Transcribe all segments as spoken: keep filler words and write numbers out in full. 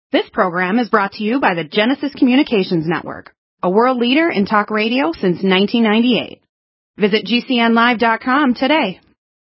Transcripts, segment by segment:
This program is brought to you by the Genesis Communications Network, a world leader in talk radio since nineteen ninety-eight. Visit G C N live dot com today.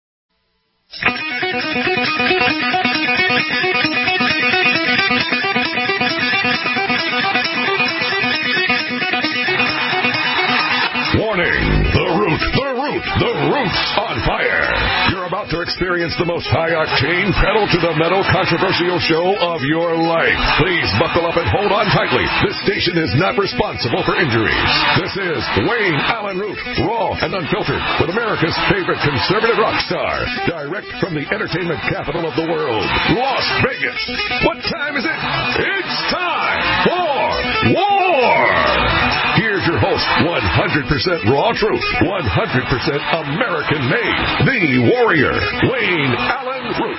Warning! The Root, the Root, the Root's on fire! You're about to experience the most high-octane, pedal-to-the-metal controversial show of your life. Please buckle up and hold on tightly. This station is not responsible for injuries. This is Wayne Allen Root, raw and unfiltered, with America's favorite conservative rock star, direct from the entertainment capital of the world, Las Vegas. What time is it? It's time for war! Here's your host, one hundred percent raw truth, one hundred percent American made, the warrior, Wayne Allen Root.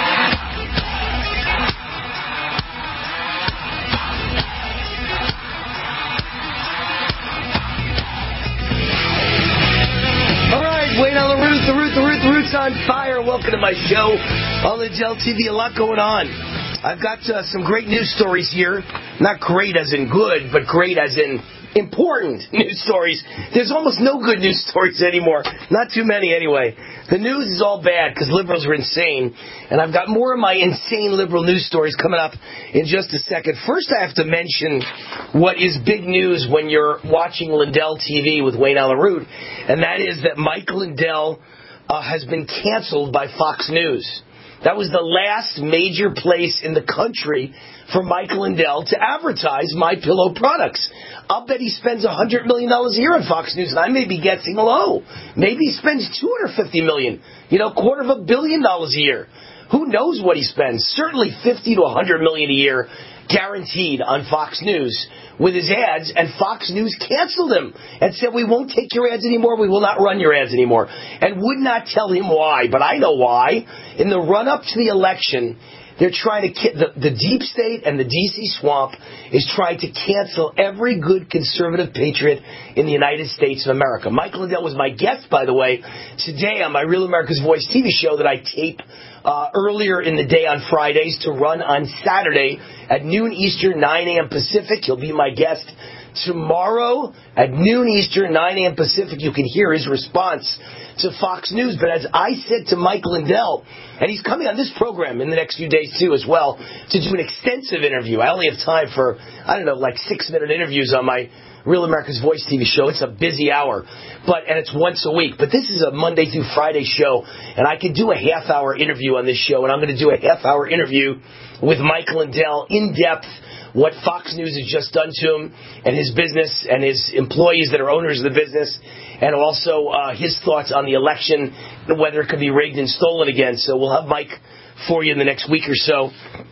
All right, Wayne Allen Root, the Root, the Root, the Root's on fire. Welcome to my show on Lindell T V. A lot going on. I've got uh, some great news stories here. Not great as in good, but great as in important news stories. There's almost no good news stories anymore. Not too many anyway. The news is all bad because liberals are insane. And I've got more of my insane liberal news stories coming up in just a second. First, I have to mention what is big news when you're watching Lindell T V with Wayne Allen Root. And that is that Mike Lindell uh, has been canceled by Fox News. That was the last major place in the country for Mike Lindell to advertise MyPillow products. I'll bet he spends one hundred million dollars a year on Fox News, and I may be guessing low. Maybe he spends two hundred fifty million dollars, you know, quarter of a billion dollars a year. Who knows what he spends? Certainly fifty to one hundred million dollars a year guaranteed on Fox News with his ads, and Fox News canceled him and said, we won't take your ads anymore, we will not run your ads anymore, and would not tell him why, but I know why. In the run-up to the election, they're trying to, the, the deep state and the D C swamp is trying to cancel every good conservative patriot in the United States of America. Mike Lindell was my guest, by the way, today on my Real America's Voice T V show that I tape uh, earlier in the day on Fridays to run on Saturday at noon Eastern, nine a.m. Pacific. He'll be my guest tomorrow at noon Eastern, nine a.m. Pacific. You can hear his response to Fox News. But as I said to Mike Lindell, and he's coming on this program in the next few days too as well, to do an extensive interview. I only have time for, I don't know, like six-minute interviews on my Real America's Voice T V show. It's a busy hour, but and it's once a week. But this is a Monday through Friday show, and I could do a half-hour interview on this show, and I'm going to do a half-hour interview with Mike Lindell, in-depth, what Fox News has just done to him and his business and his employees that are owners of the business, and also uh, his thoughts on the election and whether it could be rigged and stolen again. So we'll have Mike for you in the next week or so.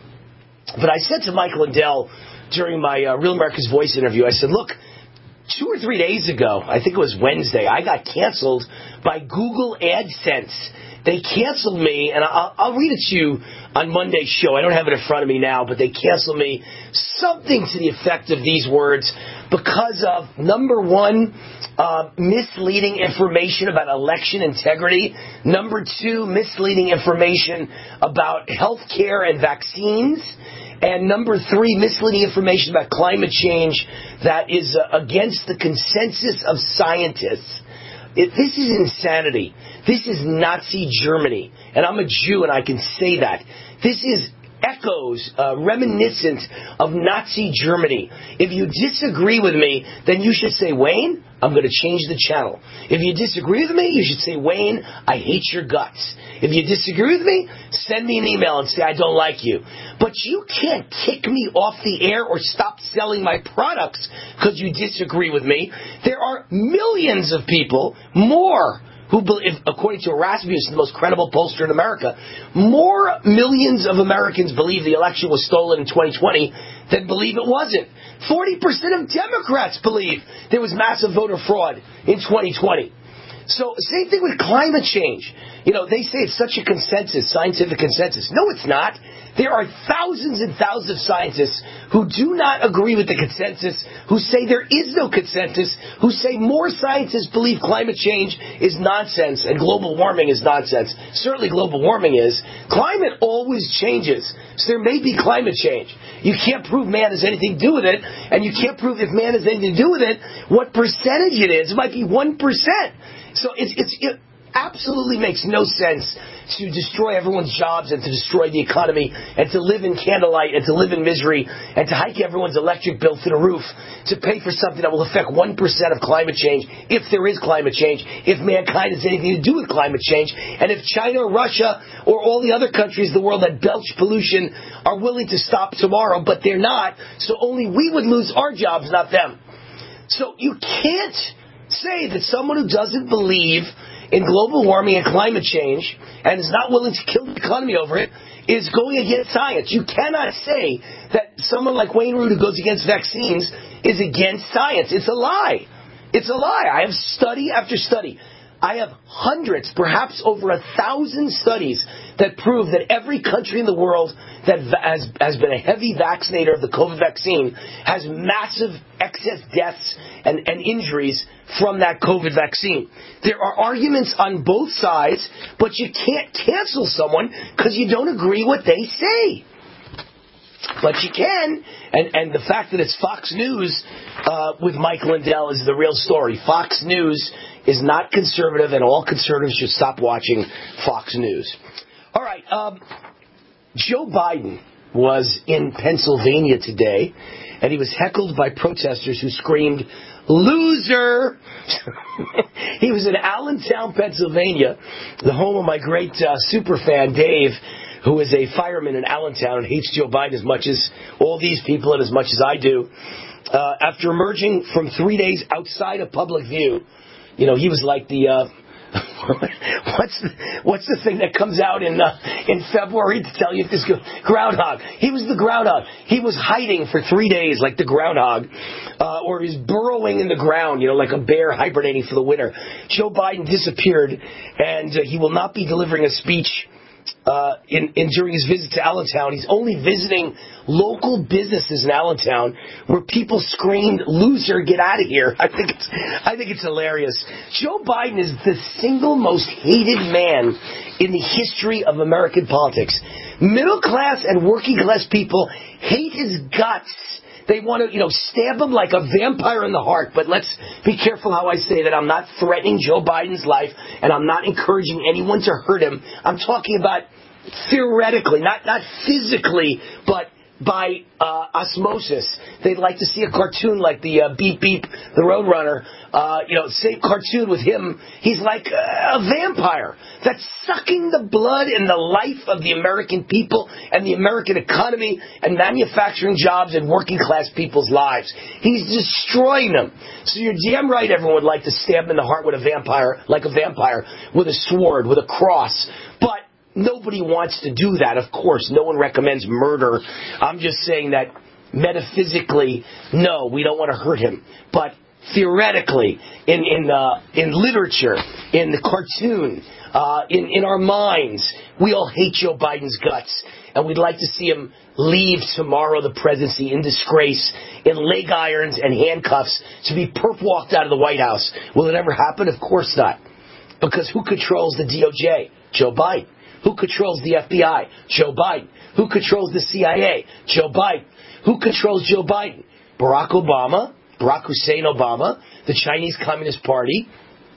But I said to Mike Lindell during my uh, Real America's Voice interview, I said, look, two or three days ago, I think it was Wednesday, I got canceled by Google AdSense. They canceled me, and I'll, I'll read it to you on Monday's show. I don't have it in front of me now, but they canceled me. Something to the effect of these words because of, number one, uh, misleading information about election integrity. Number two, misleading information about health care and vaccines. And number three, misleading information about climate change that is uh, against the consensus of scientists. It, this is insanity. This is Nazi Germany. And I'm a Jew and I can say that. This is echoes, uh, reminiscent of Nazi Germany. If you disagree with me, then you should say, Wayne, I'm going to change the channel. If you disagree with me, you should say, Wayne, I hate your guts. If you disagree with me, send me an email and say, I don't like you. But you can't kick me off the air or stop selling my products because you disagree with me. There are millions of people, more, who, believe, according to Rasmussen, the most credible pollster in America, more millions of Americans believe the election was stolen in twenty twenty than believe it wasn't. forty percent of Democrats believe there was massive voter fraud in twenty twenty. So, same thing with climate change. You know, they say it's such a consensus, scientific consensus. No, it's not. There are thousands and thousands of scientists who do not agree with the consensus, who say there is no consensus, who say more scientists believe climate change is nonsense and global warming is nonsense. Certainly global warming is. Climate always changes. So there may be climate change. You can't prove man has anything to do with it, and you can't prove if man has anything to do with it, what percentage it is. It might be one percent. So it's, it's, it absolutely makes no sense to destroy everyone's jobs and to destroy the economy and to live in candlelight and to live in misery and to hike everyone's electric bill through the roof to pay for something that will affect one percent of climate change, if there is climate change, if mankind has anything to do with climate change, and if China or Russia or all the other countries of the world that belch pollution are willing to stop tomorrow, but they're not, so only we would lose our jobs, not them. So you can't say that someone who doesn't believe in global warming and climate change and is not willing to kill the economy over it is going against science. You cannot say that someone like Wayne Root who goes against vaccines is against science. It's a lie. It's a lie. I have study after study. I have hundreds, perhaps over a thousand studies that prove that every country in the world that has, has been a heavy vaccinator of the COVID vaccine has massive excess deaths and, and injuries from that COVID vaccine. There are arguments on both sides, but you can't cancel someone because you don't agree what they say. But you can, and, and the fact that it's Fox News uh, with Mike Lindell is the real story. Fox News is not conservative, and all conservatives should stop watching Fox News. All right, um, Joe Biden was in Pennsylvania today, and he was heckled by protesters who screamed, "Loser!" He was in Allentown, Pennsylvania, the home of my great uh, super fan, Dave, who is a fireman in Allentown and hates Joe Biden as much as all these people and as much as I do. Uh, after emerging from three days outside of public view, you know, he was like the, uh, what's the, what's the thing that comes out in uh, in February to tell you if this goes? Groundhog. He was the groundhog. He was hiding for three days like the groundhog, uh, or he was burrowing in the ground, you know, like a bear hibernating for the winter. Joe Biden disappeared, and uh, he will not be delivering a speech Uh, in, in during his visit to Allentown. He's only visiting local businesses in Allentown where people screamed, "Loser, get out of here." I think it's I think it's hilarious. Joe Biden is the single most hated man in the history of American politics. Middle class and working class people hate his guts. They want to, you know, stab him like a vampire in the heart. But let's be careful how I say that. I'm not threatening Joe Biden's life, and I'm not encouraging anyone to hurt him. I'm talking about theoretically, not not physically, but by uh, osmosis. They'd like to see a cartoon like the uh, Beep Beep, the Roadrunner, uh, you know, same cartoon with him. He's like a vampire that's sucking the blood and the life of the American people and the American economy and manufacturing jobs and working class people's lives. He's destroying them. So you're damn right everyone would like to stab him in the heart with a vampire, like a vampire, with a sword, with a cross. But nobody wants to do that, of course. No one recommends murder. I'm just saying that metaphysically, no, we don't want to hurt him. But theoretically, in in uh, in literature, in the cartoon, uh, in, in our minds, we all hate Joe Biden's guts. And we'd like to see him leave tomorrow the presidency in disgrace, in leg irons and handcuffs, to be perp walked out of the White House. Will it ever happen? Of course not. Because who controls the D O J? Joe Biden. Who controls the F B I? Joe Biden. Who controls the C I A? Joe Biden. Who controls Joe Biden? Barack Obama, Barack Hussein Obama, the Chinese Communist Party,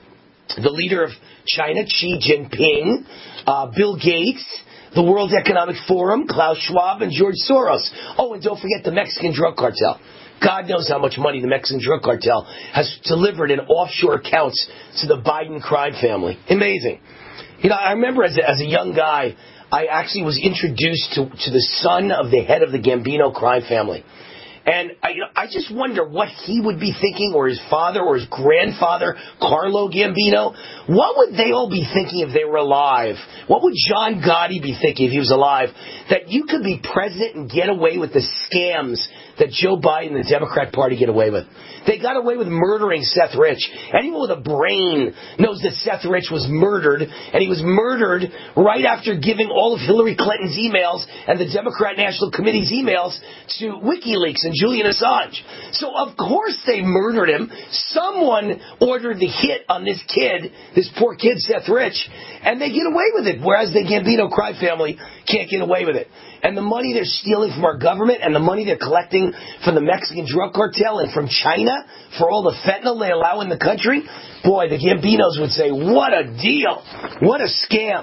the leader of China, Xi Jinping, uh, Bill Gates, the World Economic Forum, Klaus Schwab, and George Soros. Oh, and don't forget the Mexican drug cartel. God knows how much money the Mexican drug cartel has delivered in offshore accounts to the Biden crime family. Amazing. You know, I remember as a, as a young guy, I actually was introduced to, to the son of the head of the Gambino crime family. And I, you know, I just wonder what he would be thinking, or his father, or his grandfather, Carlo Gambino. What would they all be thinking if they were alive? What would John Gotti be thinking if he was alive? That you could be president and get away with the scams that Joe Biden and the Democrat Party get away with. They got away with murdering Seth Rich. Anyone with a brain knows that Seth Rich was murdered, and he was murdered right after giving all of Hillary Clinton's emails and the Democrat National Committee's emails to WikiLeaks and Julian Assange. So, of course, they murdered him. Someone ordered the hit on this kid, this poor kid, Seth Rich, and they get away with it, whereas the Gambino crime family can't get away with it. And the money they're stealing from our government and the money they're collecting from the Mexican drug cartel and from China for all the fentanyl they allow in the country, boy, the Gambinos would say, what a deal. What a scam.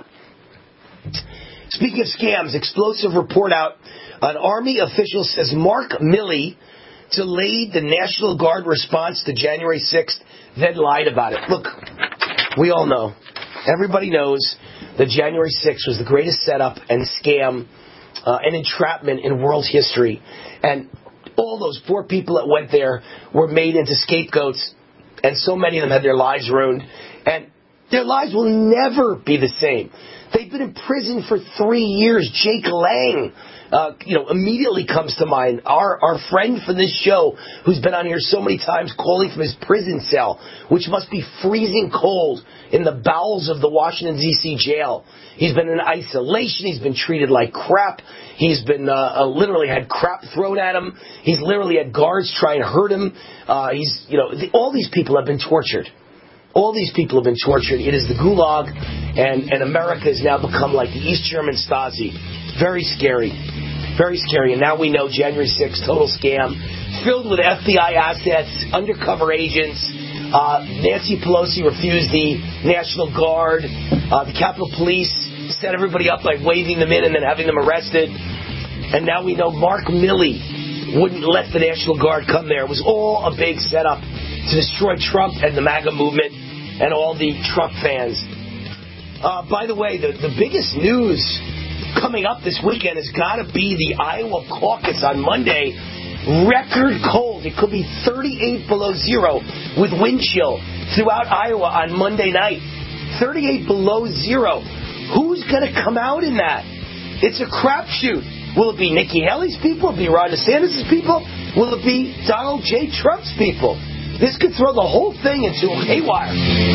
Speaking of scams, explosive report out. An Army official says Mark Milley delayed the National Guard response to January sixth, then lied about it. Look, we all know. Everybody knows that January sixth was the greatest setup and scam Uh, an entrapment in world history. And all those poor people that went there were made into scapegoats, and so many of them had their lives ruined. And their lives will never be the same. They've been in prison for three years. Jake Lang, uh, you know, immediately comes to mind. Our our friend from this show, who's been on here so many times, calling from his prison cell, which must be freezing cold in the bowels of the Washington, D C jail. He's been in isolation. He's been treated like crap. He's been uh, uh, literally had crap thrown at him. He's literally had guards try and hurt him. Uh, he's, you know, the, all these people have been tortured. All these people have been tortured. It is the Gulag, and, and America has now become like the East German Stasi. Very scary. Very scary. And now we know January sixth, total scam, filled with F B I assets, undercover agents. Uh, Nancy Pelosi refused the National Guard. Uh, the Capitol Police set everybody up by waving them in and then having them arrested. And now we know Mark Milley wouldn't let the National Guard come there. It was all a big setup to destroy Trump and the MAGA movement and all the Trump fans. Uh, by the way, the, the biggest news coming up this weekend has got to be the Iowa caucus on Monday. Record cold. It could be thirty-eight below zero with wind chill throughout Iowa on Monday night. thirty-eight below zero. Who's going to come out in that? It's a crapshoot. Will it be Nikki Haley's people? Will it be Ron DeSantis' people? Will it be Donald J. Trump's people? This could throw the whole thing into a haywire.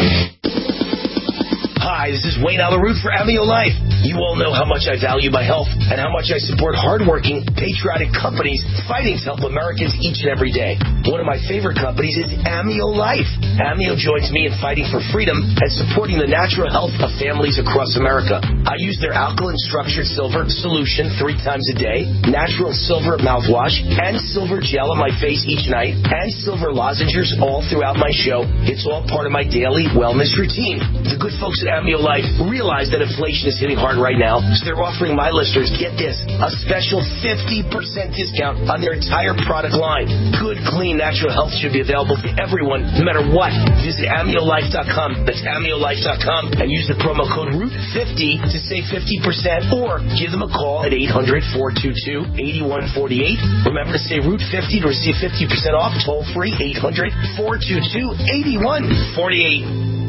Hi, this is Wayne Alaroot for Amio Life. You all know how much I value my health and how much I support hardworking, patriotic companies fighting to help Americans each and every day. One of my favorite companies is Amio Life. Amio joins me in fighting for freedom and supporting the natural health of families across America. I use their alkaline structured silver solution three times a day, natural silver mouthwash, and silver gel on my face each night, and silver lozenges all throughout my show. It's all part of my daily wellness routine. The good folks at Amio Life realize that inflation is hitting hard right now, so they're offering my listeners, get this, a special fifty percent discount on their entire product line. Good, clean, natural health should be available to everyone, no matter what. Visit amio life dot com. That's amio life dot com and use the promo code root fifty to save fifty percent, or give them a call at eight hundred, four two two, eight one four eight. Remember to say root fifty to receive fifty percent off. Toll free, eight hundred, four two two, eight one four eight.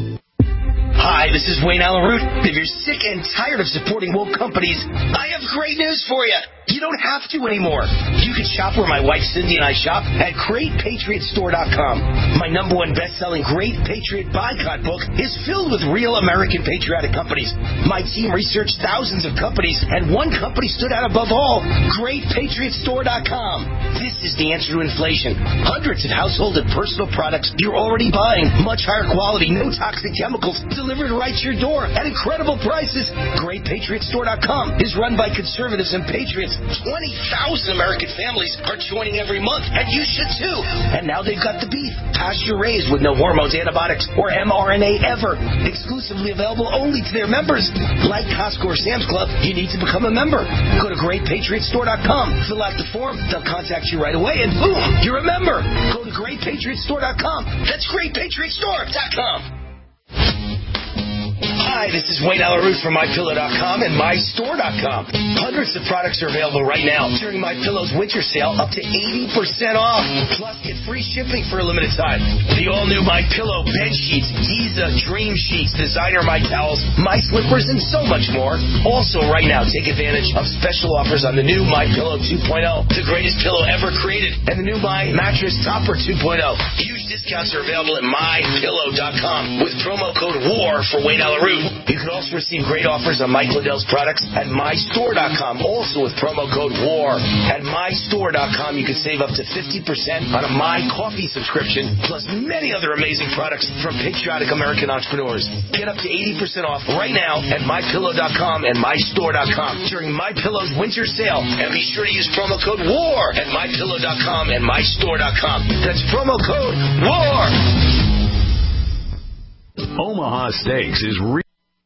Hi, this is Wayne Alaroot. If you're sick and tired of supporting woke companies, I have great news for you. You don't have to anymore. You can shop where my wife Cindy and I shop at great patriot store dot com. My number one best-selling Great Patriot Boycott book is filled with real American patriotic companies. My team researched thousands of companies, and one company stood out above all, great patriot store dot com. This is the answer to inflation. Hundreds of household and personal products you're already buying. Much higher quality, no toxic chemicals, delivered right to your door at incredible prices. great patriot store dot com is run by conservatives and patriots. twenty thousand American families are joining every month, and you should too. And now they've got the beef, pasture-raised with no hormones, antibiotics, or M R N A ever. Exclusively available only to their members. Like Costco or Sam's Club, you need to become a member. Go to great patriot store dot com, fill out the form, they'll contact you right away, and boom, you're a member. Go to great patriot store dot com. That's great patriot store dot com. Hi, this is Wayne Alaroot from my pillow dot com and my store dot com. Hundreds of products are available right now during MyPillow's winter sale, up to eighty percent off. Plus, get free shipping for a limited time. The all-new MyPillow bed sheets, Giza Dream Sheets, designer My Towels, My Slippers, and so much more. Also, right now, take advantage of special offers on the new MyPillow two point oh, the greatest pillow ever created, and the new My Mattress Topper two point oh. Huge discounts are available at my pillow dot com with promo code WAR for Wayne Alaroot. You can also receive great offers on Mike Lindell's products at my store dot com, also with promo code WAR. At my store dot com, you can save up to fifty percent on a My Coffee subscription, plus many other amazing products from patriotic American entrepreneurs. Get up to eighty percent off right now at my pillow dot com and my store dot com during MyPillow's winter sale. And be sure to use promo code WAR at my pillow dot com and my store dot com. That's promo code WAR. Omaha Steaks is re-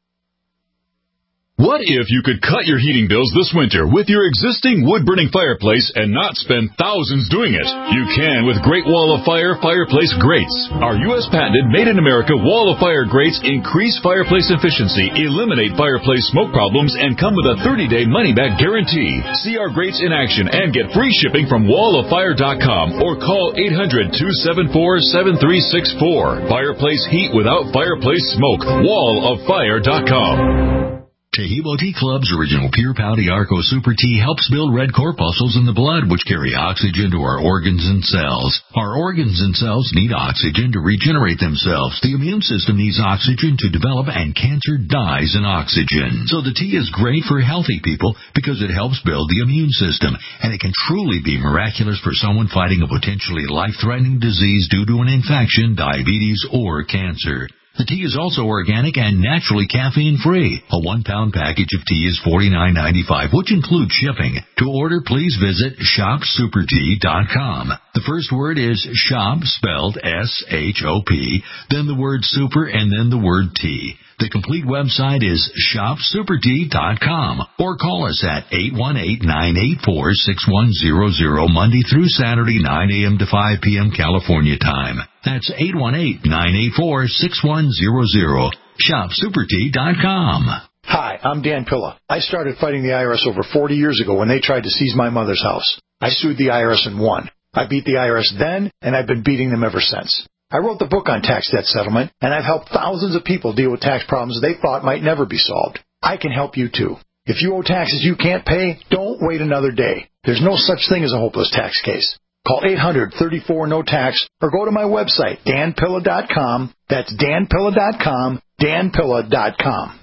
What if you could cut your heating bills this winter with your existing wood-burning fireplace and not spend thousands doing it? You can with Great Wall of Fire fireplace grates. Our U S patented made-in-America Wall of Fire grates increase fireplace efficiency, eliminate fireplace smoke problems, and come with a thirty-day money-back guarantee. See our grates in action and get free shipping from wall of fire dot com or call eight hundred, two seven four, seven three six four. Fireplace heat without fireplace smoke. wall of fire dot com. Tahibo Tea Club's original Pure Pouty Arco Super Tea helps build red corpuscles in the blood, which carry oxygen to our organs and cells. Our organs and cells need oxygen to regenerate themselves. The immune system needs oxygen to develop, and cancer dies in oxygen. So the tea is great for healthy people because it helps build the immune system, and it can truly be miraculous for someone fighting a potentially life-threatening disease due to an infection, diabetes, or cancer. The tea is also organic and naturally caffeine-free. A one-pound package of tea is forty-nine ninety-five, which includes shipping. To order, please visit shop super tea dot com. The first word is shop, spelled S H O P, then the word super, and then the word tea. The complete website is shop super tea dot com, or call us at eight one eight, nine eight four, six one zero zero Monday through Saturday, nine a.m. to five p.m. California time. That's eight one eight, nine eight four, six one zero zero. shop super tea dot com. Hi, I'm Dan Pilla. I started fighting the I R S over forty years ago when they tried to seize my mother's house. I sued the I R S and won. I beat the I R S then, and I've been beating them ever since. I wrote the book on tax debt settlement, and I've helped thousands of people deal with tax problems they thought might never be solved. I can help you too. If you owe taxes you can't pay, don't wait another day. There's no such thing as a hopeless tax case. Call eight hundred, thirty-four, no tax, or go to my website, dan pilla dot com. That's dan pilla dot com, dan pilla dot com.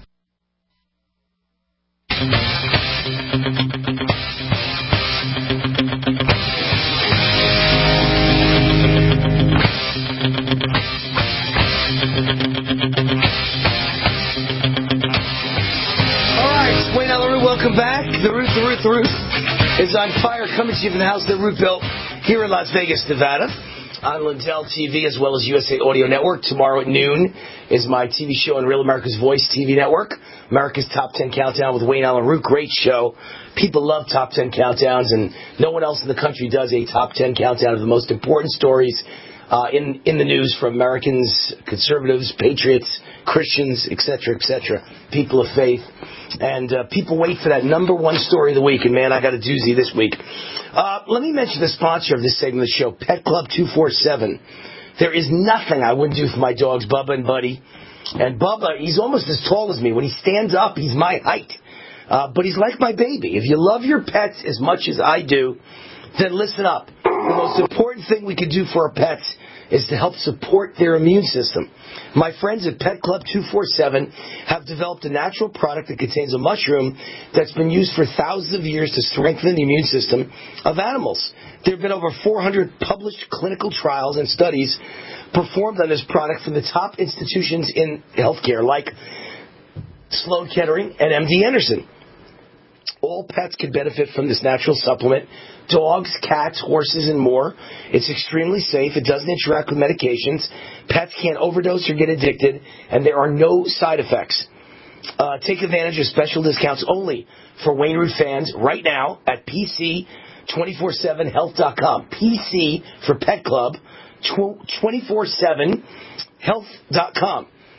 Welcome back. The Root, the Root, the Root is on fire, coming to you from the house that Root built here in Las Vegas, Nevada, on Lindell T V as well as U S A Audio Network. Tomorrow at noon is my T V show on Real America's Voice T V Network, America's Top ten Countdown with Wayne Alaroot. Great show. People love Top ten Countdowns, and no one else in the country does a Top ten Countdown of the most important stories uh, in, in the news for Americans, conservatives, patriots, Christians, et cetera, et cetera, people of faith. And uh, people wait for that number one story of the week. And, man, I got a doozy this week. Uh, let me mention the sponsor of this segment of the show, Pet Club two forty-seven. There is nothing I wouldn't do for my dogs, Bubba and Buddy. And Bubba, he's almost as tall as me. When he stands up, he's my height. Uh, but he's like my baby. If you love your pets as much as I do, then listen up. The most important thing we can do for our pets is to help support their immune system. My friends at Pet Club two forty-seven have developed a natural product that contains a mushroom that's been used for thousands of years to strengthen the immune system of animals. There have been over four hundred published clinical trials and studies performed on this product from the top institutions in healthcare like Sloan Kettering and M D Anderson. All pets can benefit from this natural supplement. Dogs, cats, horses, and more. It's extremely safe. It doesn't interact with medications. Pets can't overdose or get addicted, and there are no side effects. Uh, take advantage of special discounts only for Wayne Root fans right now at P C two forty-seven health dot com. P C for Pet Club, two forty-seven health dot com.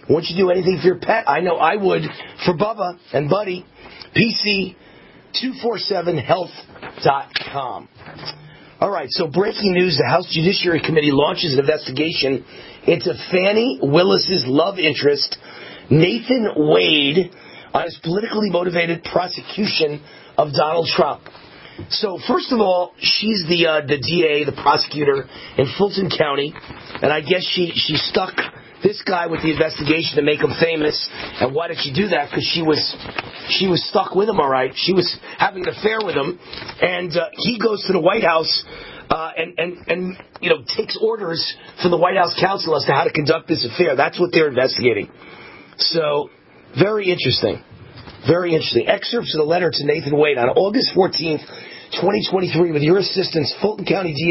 Won't you do anything for your pet? I know I would for Bubba and Buddy. P C two forty-seven health dot com. All right, so breaking news, the House Judiciary Committee launches an investigation into Fani Willis's love interest, Nathan Wade, on his politically motivated prosecution of Donald Trump. So, first of all, she's the uh, the D A, the prosecutor in Fulton County, and I guess she, she stuck this guy with the investigation to make him famous. And why did she do that? Because she was she was stuck with him, all right. She was having an affair with him, and uh, he goes to the White House uh, and, and, and, you know, takes orders from the White House counsel as to how to conduct this affair. That's what they're investigating. So, very interesting. Very interesting. Excerpts of the letter to Nathan Wade on August fourteenth, twenty twenty-three, with your assistance, Fulton County D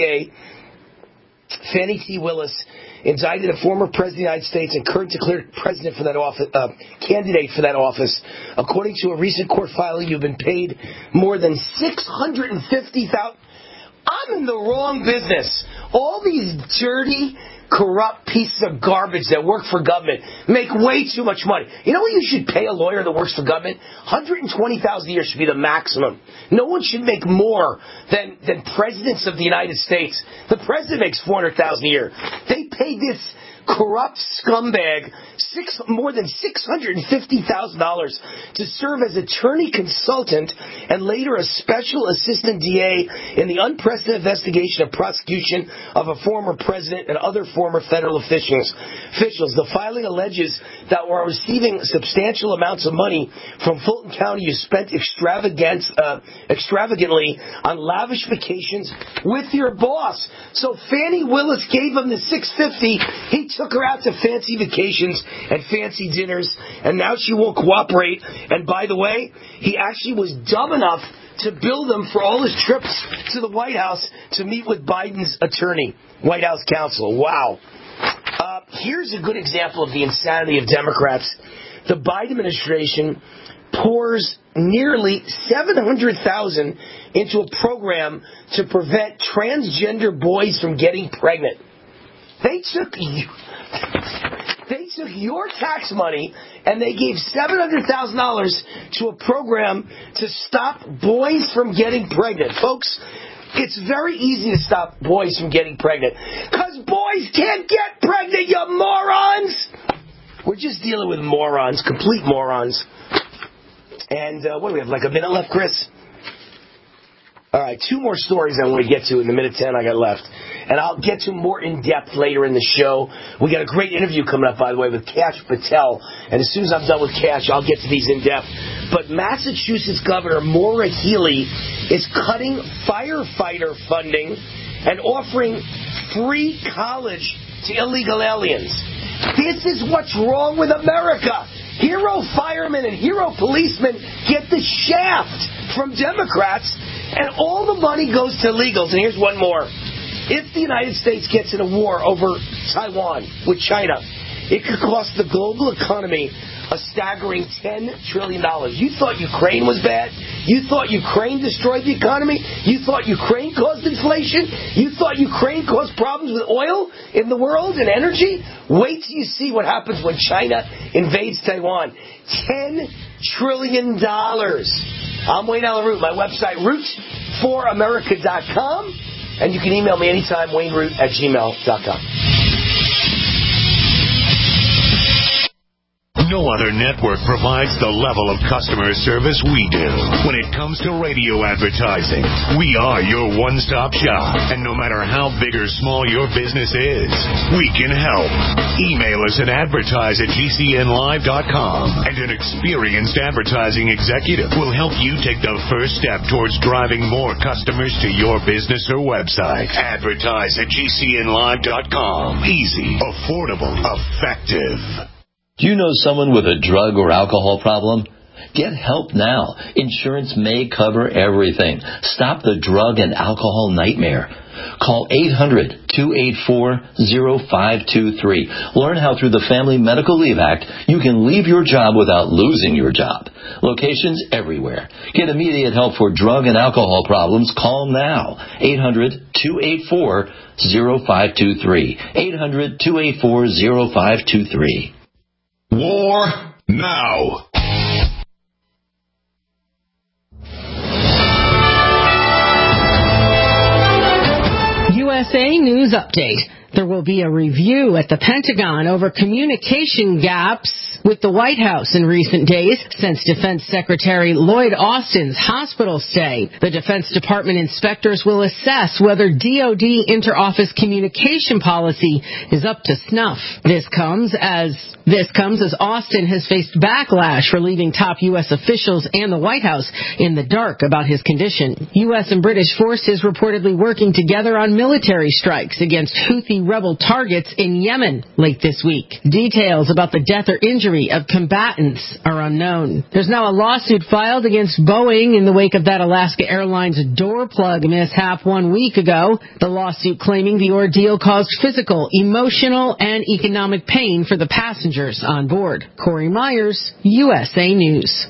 A Fani T. Willis indicted a former president of the United States and current declared president for that office, uh, candidate for that office. According to a recent court filing, you've been paid more than six hundred fifty thousand dollars. I'm in the wrong business. All these dirty, corrupt pieces of garbage that work for government make way too much money. You know what you should pay a lawyer that works for government? one hundred twenty thousand dollars a year should be the maximum. No one should make more than, than presidents of the United States. The president makes four hundred thousand dollars a year. They pay this corrupt scumbag six, more than six hundred fifty thousand dollars to serve as attorney consultant and later a special assistant D A in the unprecedented investigation of prosecution of a former president and other former federal officials. Officials. The filing alleges that while receiving substantial amounts of money from Fulton County, you spent extravagant, uh, extravagantly on lavish vacations with your boss. So Fani Willis gave him the six hundred fifty dollars. He took her out to fancy vacations and fancy dinners, and now she won't cooperate. And by the way, he actually was dumb enough to bill them for all his trips to the White House to meet with Biden's attorney, White House counsel. Wow. Uh, here's a good example of the insanity of Democrats. The Biden administration pours nearly seven hundred thousand dollars into a program to prevent transgender boys from getting pregnant. They took they took your tax money and they gave seven hundred thousand dollars to a program to stop boys from getting pregnant. Folks, it's very easy to stop boys from getting pregnant because boys can't get pregnant, you morons! We're just dealing with morons, complete morons. And uh, what do we have, like a minute left, Chris? All right, two more stories I want to get to in the minute ten I got left. And I'll get to more in-depth later in the show. We got a great interview coming up, by the way, with Kash Patel. And as soon as I'm done with Kash, I'll get to these in-depth. But Massachusetts Governor Maura Healey is cutting firefighter funding and offering free college to illegal aliens. This is what's wrong with America. Hero firemen and hero policemen get the shaft from Democrats, and all the money goes to illegals. And here's one more. If the United States gets in a war over Taiwan with China, it could cost the global economy a staggering ten trillion dollars. You thought Ukraine was bad? You thought Ukraine destroyed the economy? You thought Ukraine caused inflation? You thought Ukraine caused problems with oil in the world and energy? Wait till you see what happens when China invades Taiwan. ten trillion dollars. I'm Wayne Allyn Root. My website, root for america dot com. And you can email me anytime, wayne root at gmail dot com. No other network provides the level of customer service we do. When it comes to radio advertising, we are your one-stop shop. And no matter how big or small your business is, we can help. Email us at advertise at g c n live dot com, and an experienced advertising executive will help you take the first step towards driving more customers to your business or website. Advertise at g c n live dot com. Easy, affordable, effective. Do you know someone with a drug or alcohol problem? Get help now. Insurance may cover everything. Stop the drug and alcohol nightmare. Call eight hundred, two eight four, zero five two three. Learn how through the Family Medical Leave Act you can leave your job without losing your job. Locations everywhere. Get immediate help for drug and alcohol problems. Call now. eight hundred, two eight four, zero five two three. eight hundred, two eight four, zero five two three. War now. U S A News Update. There will be a review at the Pentagon over communication gaps with the White House in recent days since Defense Secretary Lloyd Austin's hospital stay. The Defense Department inspectors will assess whether D O D interoffice communication policy is up to snuff. This comes as This comes as Austin has faced backlash for leaving top U S officials and the White House in the dark about his condition. U S and British forces reportedly working together on military strikes against Houthi rebel targets in Yemen late this week. Details about the death or injury of combatants are unknown. There's now a lawsuit filed against Boeing in the wake of that Alaska Airlines door plug mishap one week ago. The lawsuit claiming the ordeal caused physical, emotional, and economic pain for the passengers on board. Corey Myers, U S A News.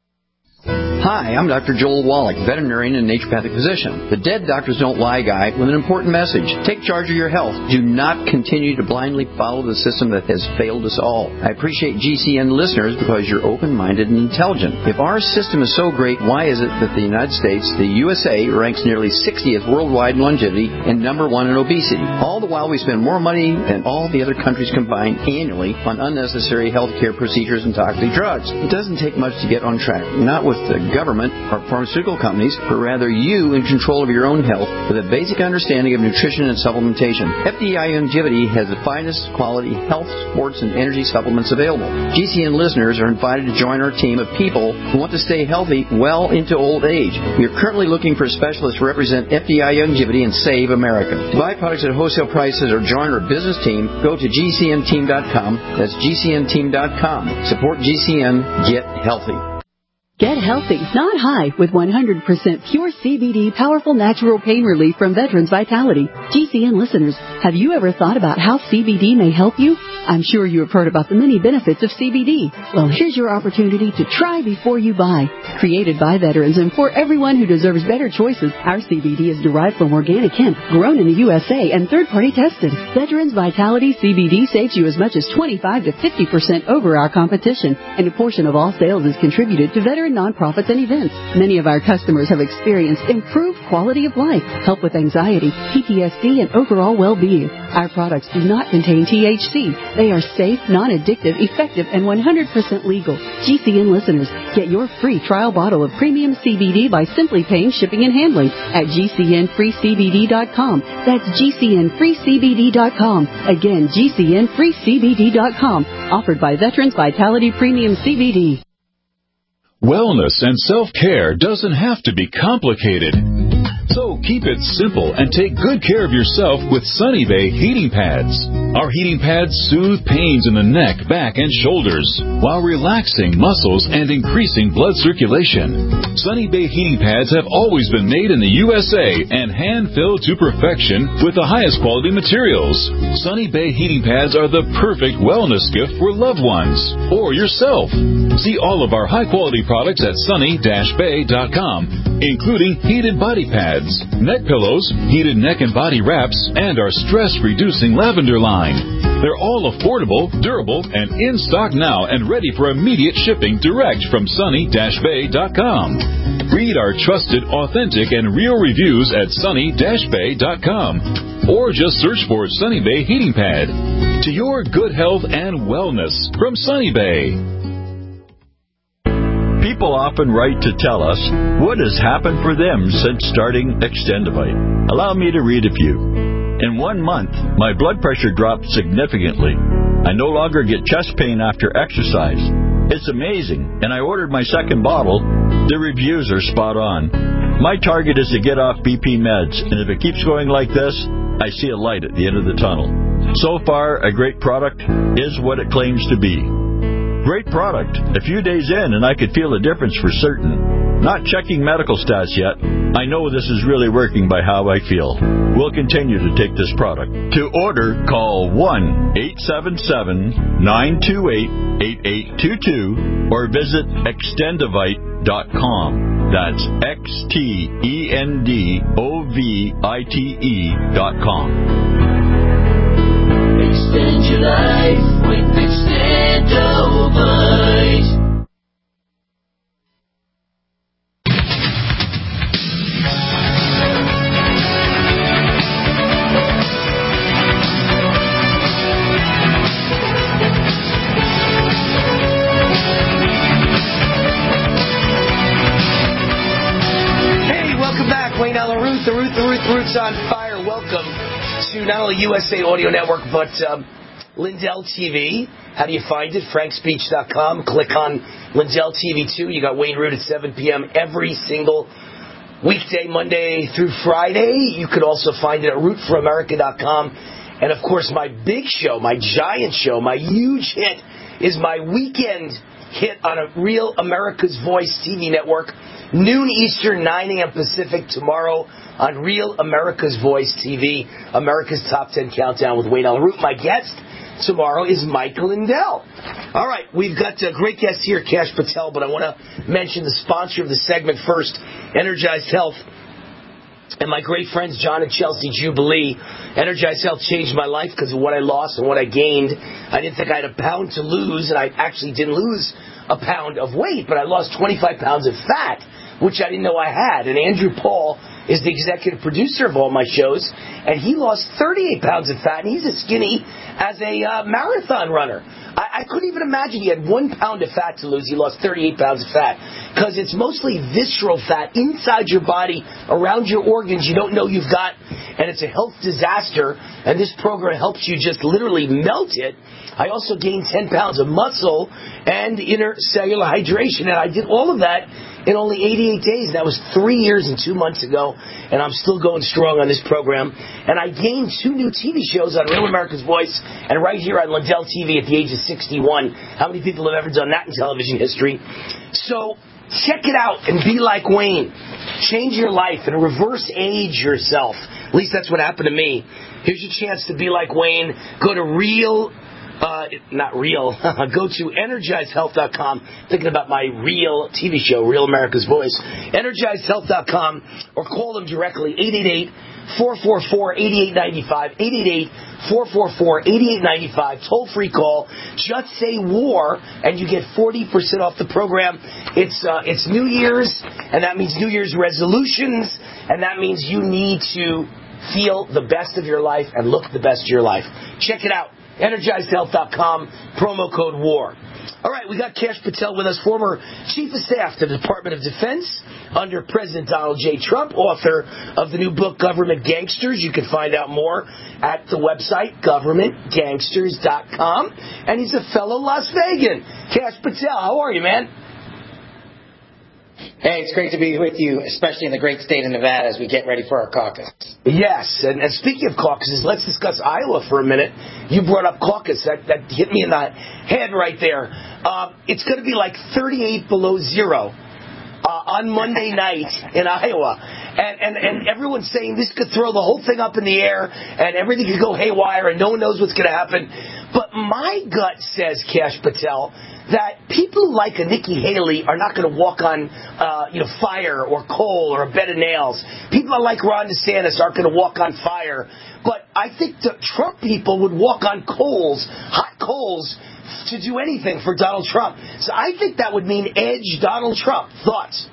Hi, I'm Doctor Joel Wallach, veterinarian and naturopathic physician. The Dead Doctors Don't Lie guy with an important message. Take charge of your health. Do not continue to blindly follow the system that has failed us all. I appreciate G C N listeners because you're open-minded and intelligent. If our system is so great, why is it that the United States, the U S A, ranks nearly sixtieth worldwide in longevity and number one in obesity? All the while we spend more money than all the other countries combined annually on unnecessary health care procedures and toxic drugs. It doesn't take much to get on track. Not with the government or pharmaceutical companies, but rather you in control of your own health with a basic understanding of nutrition and supplementation. F D I Longevity has the finest quality health, sports, and energy supplements available. G C N listeners are invited to join our team of people who want to stay healthy well into old age. We are currently looking for specialists to represent F D I Longevity and Save America. To buy products at wholesale prices or join our business team, go to G C N team dot com. That's G C N team dot com. Support G C N. Get healthy. Get healthy, not high, with one hundred percent pure C B D powerful natural pain relief from Veterans Vitality. G C N listeners, have you ever thought about how C B D may help you? I'm sure you have heard about the many benefits of C B D. Well, here's your opportunity to try before you buy. Created by veterans and for everyone who deserves better choices, our C B D is derived from organic hemp, grown in the U S A and third-party tested. Veterans Vitality C B D saves you as much as twenty-five to fifty percent over our competition, and a portion of all sales is contributed to veteran nonprofits and events. Many of our customers have experienced improved quality of life, help with anxiety, P T S D, and overall well-being. Our products do not contain T H C. They are safe, non-addictive, effective, and one hundred percent legal. G C N listeners, get your free trial bottle of premium C B D by simply paying shipping and handling at G C N free C B D dot com. That's G C N free C B D dot com. Again, G C N free C B D dot com. Offered by Veterans Vitality Premium C B D. Wellness and self-care doesn't have to be complicated. So keep it simple and take good care of yourself with Sunny Bay heating pads. Our heating pads soothe pains in the neck, back, and shoulders while relaxing muscles and increasing blood circulation. Sunny Bay heating pads have always been made in the U S A and hand-filled to perfection with the highest quality materials. Sunny Bay heating pads are the perfect wellness gift for loved ones or yourself. See all of our high-quality products at sunny dash bay dot com, including heated body pads, neck pillows, heated neck and body wraps, and our stress-reducing lavender line. They're all affordable, durable, and in stock now and ready for immediate shipping direct from sunny dash bay dot com. Read our trusted, authentic, and real reviews at sunny dash bay dot com or just search for Sunny Bay Heating Pad. To your good health and wellness from Sunny Bay. People often write to tell us what has happened for them since starting Extendivite. Allow me to read a few. In one month, my blood pressure dropped significantly. I no longer get chest pain after exercise. It's amazing, and I ordered my second bottle. The reviews are spot on. My target is to get off B P meds, and if it keeps going like this, I see a light at the end of the tunnel. So far, a great product is what it claims to be. Great product. A few days in, and I could feel a difference for certain. Not checking medical stats yet. I know this is really working by how I feel. We'll continue to take this product. To order, call one eight seven seven, nine two eight, eight eight two two or visit extendivite dot com. That's X T E N D O V I T E dot com. Extend your life with Extendo. welcome to not only U S A Audio Network, but um, Lindell T V. How do you find it? frank speech dot com. Click on Lindell T V two. You got Wayne Root at seven p.m. every single weekday, Monday through Friday. You could also find it at root for america dot com. And, of course, my big show, my giant show, my huge hit is my weekend hit on a Real America's Voice T V network. Noon Eastern, nine a.m. Pacific tomorrow on Real America's Voice T V. America's Top ten Countdown with Wayne Allyn Root. My guest tomorrow is Mike Lindell. All right, we've got a great guest here, Kash Patel, but I want to mention the sponsor of the segment first, Energized Health, and my great friends John and Chelsea Jubilee. Energized Health changed my life because of what I lost and what I gained. I didn't think I had a pound to lose, and I actually didn't lose a pound of weight, but I lost twenty-five pounds of fat, which I didn't know I had. And Andrew Paul is the executive producer of all my shows, and he lost thirty-eight pounds of fat, and he's as skinny as a uh, marathon runner. I, I couldn't even imagine he had one pound of fat to lose. He lost thirty-eight pounds of fat, because it's mostly visceral fat inside your body, around your organs you don't know you've got, and it's a health disaster, and this program helps you just literally melt it. I also gained ten pounds of muscle and intercellular hydration, and I did all of that in only eighty-eight days. That was three years and two months ago, and I'm still going strong on this program. And I gained two new T V shows on Real America's Voice and right here on Lindell T V at the age of sixty-one. How many people have ever done that in television history? So check it out and be like Wayne. Change your life and reverse age yourself. At least that's what happened to me. Here's your chance to be like Wayne. Go to Real... Uh, not real. Go to energized health dot com. Thinking about my real T V show, Real America's Voice. energized health dot com, or call them directly, eight eight eight, four four four, eight eight nine five, eight eight eight, four four four, eight eight nine five. Toll-free call. Just say war, and you get forty percent off the program. It's uh, it's New Year's, and that means New Year's resolutions, and that means you need to feel the best of your life and look the best of your life. Check it out. energized health dot com, promo code WAR. All right, we got Kash Patel with us, former Chief of Staff to the Department of Defense under President Donald J. Trump, author of the new book, Government Gangsters. You can find out more at the website, government gangsters dot com. And he's a fellow Las Vegan. Kash Patel, how are you, man? Hey, it's great to be with you, especially in the great state of Nevada as we get ready for our caucus. Yes, and, and speaking of caucuses, let's discuss Iowa for a minute. You brought up caucus. That, that hit me in the head right there. Uh, it's going to be like thirty-eight below zero uh, on Monday night in Iowa. And, and, and everyone's saying this could throw the whole thing up in the air and everything could go haywire and no one knows what's going to happen. But my gut says, Kash Patel, that people like a Nikki Haley are not going to walk on, uh, you know, fire or coal or a bed of nails. People like Ron DeSantis aren't going to walk on fire. But I think the Trump people would walk on coals, hot coals, to do anything for Donald Trump. So I think that would mean edge Donald Trump. Thoughts?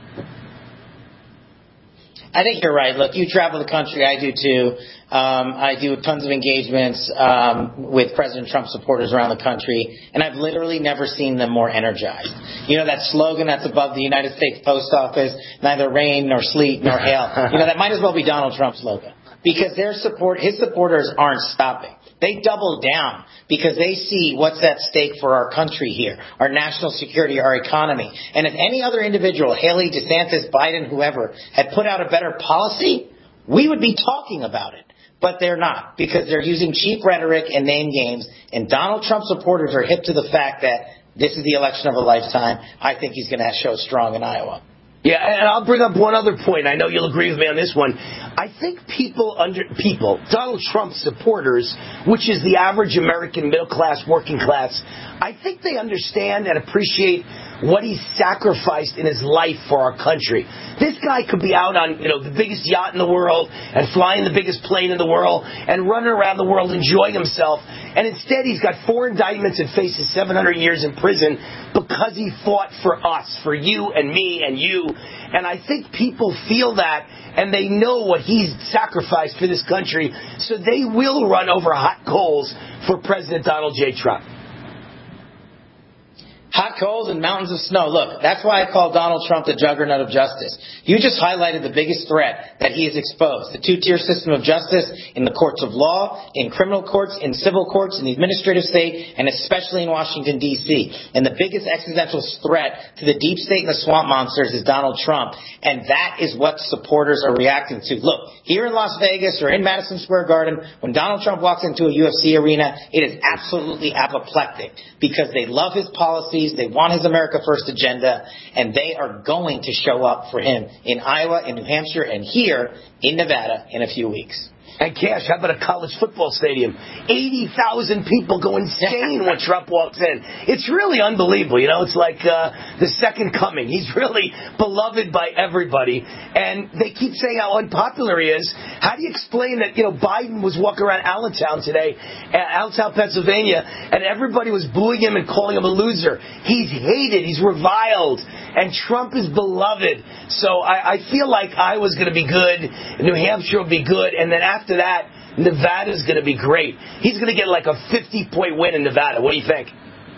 I think you're right. Look, you travel the country. I do too. Um, I do tons of engagements um, with President Trump supporters around the country, and I've literally never seen them more energized. You know that slogan that's above the United States Post Office, neither rain nor sleet nor hail. You know, that might as well be Donald Trump's slogan, because their support, his supporters aren't stopping. They double down because they see what's at stake for our country here, our national security, our economy. And if any other individual, Haley, DeSantis, Biden, whoever, had put out a better policy, we would be talking about it. But they're not, because they're using cheap rhetoric and name games. And Donald Trump supporters are hip to the fact that this is the election of a lifetime. I think he's going to show strong in Iowa. Yeah, and I'll bring up one other point. I know you'll agree with me on this one. I think people under people, Donald Trump supporters, which is the average American middle class, working class, I think they understand and appreciate what he's sacrificed in his life for our country. This guy could be out on, you know, the biggest yacht in the world and flying the biggest plane in the world and running around the world enjoying himself. And instead he's got four indictments and faces seven hundred years in prison because he fought for us, for you and me and you. And I think people feel that, and they know what he's sacrificed for this country, so they will run over hot coals for President Donald J. Trump. Hot Potholes and mountains of snow. Look, that's why I call Donald Trump the juggernaut of justice. You just highlighted the biggest threat that he has exposed. The two-tier system of justice in the courts of law, in criminal courts, in civil courts, in the administrative state, and especially in Washington, D C. And the biggest existential threat to the deep state and the swamp monsters is Donald Trump. And that is what supporters are reacting to. Look, here in Las Vegas or in Madison Square Garden, when Donald Trump walks into a U F C arena, it is absolutely apoplectic because they love his policies, they want his America First agenda, and they are going to show up for him in Iowa, in New Hampshire, and here in Nevada in a few weeks. And Cash, how about a college football stadium? eighty thousand people go insane when Trump walks in. It's really unbelievable. You know, it's like uh, the second coming. He's really beloved by everybody. And they keep saying how unpopular he is. How do you explain that, you know, Biden was walking around Allentown today, Allentown, Pennsylvania, and everybody was booing him and calling him a loser. He's hated. He's reviled. And Trump is beloved. So I, I feel like Iowa's going to be good. New Hampshire will be good. And then after After that, Nevada's going to be great. He's going to get like a fifty-point win in Nevada. What do you think?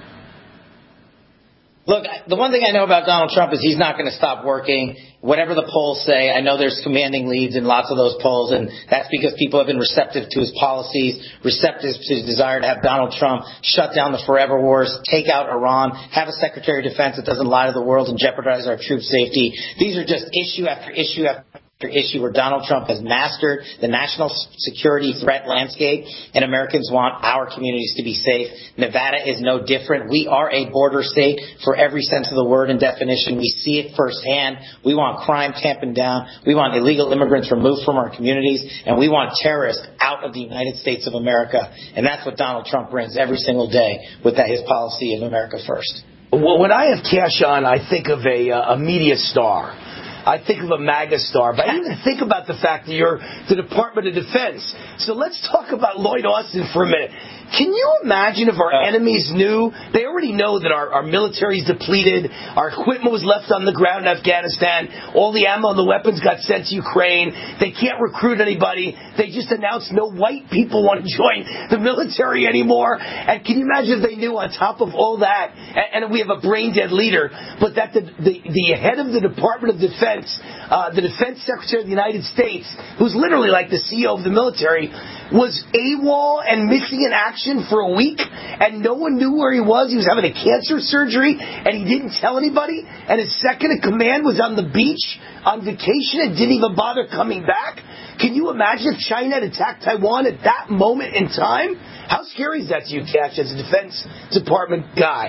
Look, the one thing I know about Donald Trump is he's not going to stop working. Whatever the polls say, I know there's commanding leads in lots of those polls, and that's because people have been receptive to his policies, receptive to his desire to have Donald Trump shut down the forever wars, take out Iran, have a Secretary of Defense that doesn't lie to the world and jeopardize our troops' safety. These are just issue after issue after issue where Donald Trump has mastered the national security threat landscape, and Americans want our communities to be safe. Nevada is no different. We are a border state for every sense of the word and definition. We see it firsthand. We want crime tamping down. We want illegal immigrants removed from our communities, and we want terrorists out of the United States of America. And that's what Donald Trump brings every single day with that, his policy of America First. Well, when I have Cash on, I think of a, uh, a media star. I think of a MAGA star, but I even think about the fact that you're the Department of Defense. So let's talk about Lloyd Austin for a minute. Can you imagine if our enemies knew? They already know that our, our military is depleted, our equipment was left on the ground in Afghanistan, all the ammo and the weapons got sent to Ukraine, they can't recruit anybody, they just announced no white people want to join the military anymore. And can you imagine if they knew on top of all that, and, and we have a brain-dead leader, but that the, the, the head of the Department of Defense, uh, the Defense Secretary of the United States, who's literally like the C E O of the military, was AWOL and missing in action for a week, and no one knew where he was. He was having a cancer surgery, and he didn't tell anybody, and his second in command was on the beach on vacation and didn't even bother coming back. Can you imagine if China had attacked Taiwan at that moment in time? How scary is that to you, Cash, as a Defense Department guy?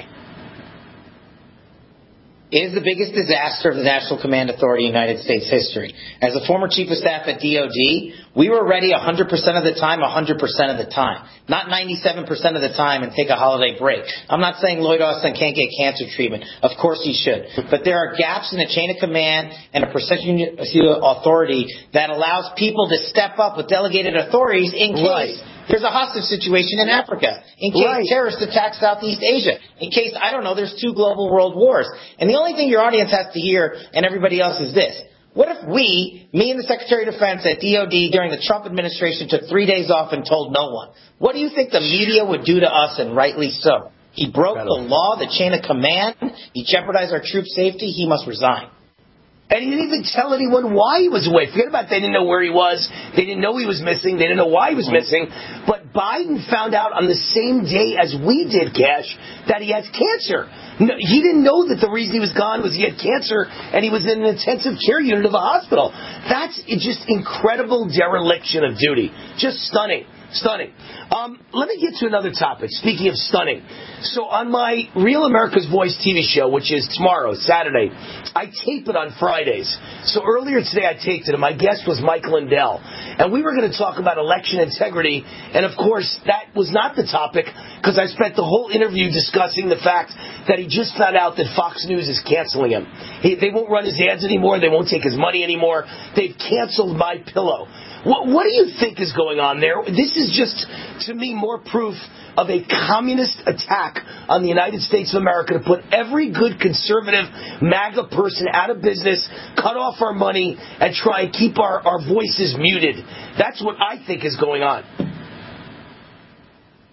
It is the biggest disaster of the National Command Authority in United States history. As a former chief of staff at D O D, we were ready one hundred percent of the time, one hundred percent of the time. Not ninety-seven percent of the time and take a holiday break. I'm not saying Lloyd Austin can't get cancer treatment. Of course he should. But there are gaps in the chain of command and a precision authority that allows people to step up with delegated authorities in case right. there's a hostage situation in Africa, in case right. terrorists attack Southeast Asia, in case, I don't know, there's two global world wars. And the only thing your audience has to hear and everybody else is this. What if we, me and the Secretary of Defense at D O D during the Trump administration took three days off and told no one? What do you think the media would do to us, and rightly so? He broke the law, the chain of command. He jeopardized our troops' safety. He must resign. And he didn't even tell anyone why he was away. Forget about they didn't know where he was. They didn't know he was missing. They didn't know why he was missing. But Biden found out on the same day as we did, Cash, that he has cancer. No, he didn't know that the reason he was gone was he had cancer and he was in an intensive care unit of a hospital. That's just incredible dereliction of duty. Just stunning. Stunning. Um, let me get to another topic. Speaking of stunning. So on my Real America's Voice T V show, which is tomorrow, Saturday, I tape it on Fridays. So earlier today I taped it, and my guest was Mike Lindell. And we were going to talk about election integrity. And, of course, that was not the topic because I spent the whole interview discussing the fact that he just found out that Fox News is canceling him. He, they won't run his ads anymore. They won't take his money anymore. They've canceled My Pillow. What, what do you think is going on there? This is just, to me, more proof of a communist attack on the United States of America to put every good conservative MAGA person out of business, cut off our money, and try and keep our, our voices muted. That's what I think is going on.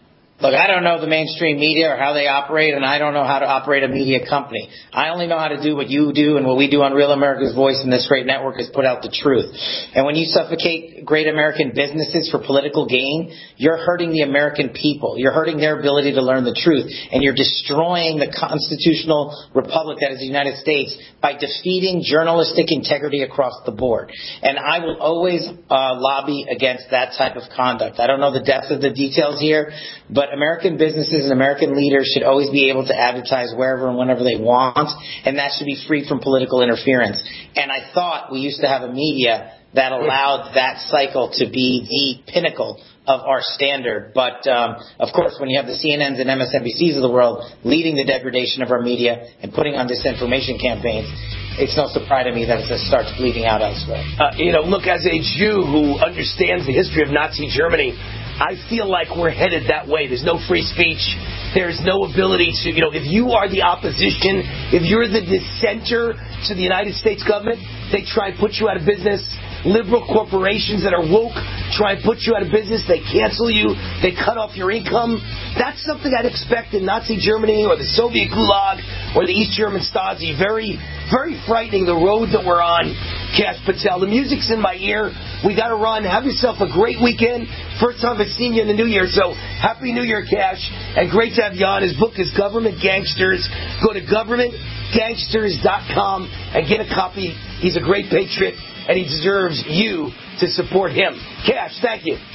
Look, I don't know the mainstream media or how they operate, and I don't know how to operate a media company. I only know how to do what you do and what we do on Real America's Voice and this great network is put out the truth. And when you suffocate great American businesses for political gain, you're hurting the American people. You're hurting their ability to learn the truth. And you're destroying the constitutional republic that is the United States by defeating journalistic integrity across the board. And I will always uh, lobby against that type of conduct. I don't know the depth of the details here, but American businesses and American leaders should always be able to advertise wherever and whenever they want, and that should be free from political interference. And I thought we used to have a media that allowed that cycle to be the pinnacle of our standard. But, um, of course, when you have the C N Ns and M S N B Cs of the world leading the degradation of our media and putting on disinformation campaigns, it's no surprise to me that it starts bleeding out elsewhere. Uh, you know, look, as a Jew who understands the history of Nazi Germany, I feel like we're headed that way. There's no free speech. There's no ability to, you know, if you are the opposition, if you're the dissenter to the United States government, they try and put you out of business. Liberal corporations that are woke try and put you out of business. They cancel you. They cut off your income. That's something I'd expect in Nazi Germany or the Soviet Gulag or the East German Stasi. Very, very frightening, the road that we're on, Cash Patel. The music's in my ear. We got to run. Have yourself a great weekend. First time I've seen you in the new year, so Happy New Year, Cash. And great to have you on. His book is Government Gangsters. Go to government gangsters dot com and get a copy. He's a great patriot, and he deserves you to support him. Cash, thank you.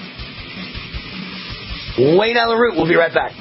Wayne Allyn Root, we'll be right back.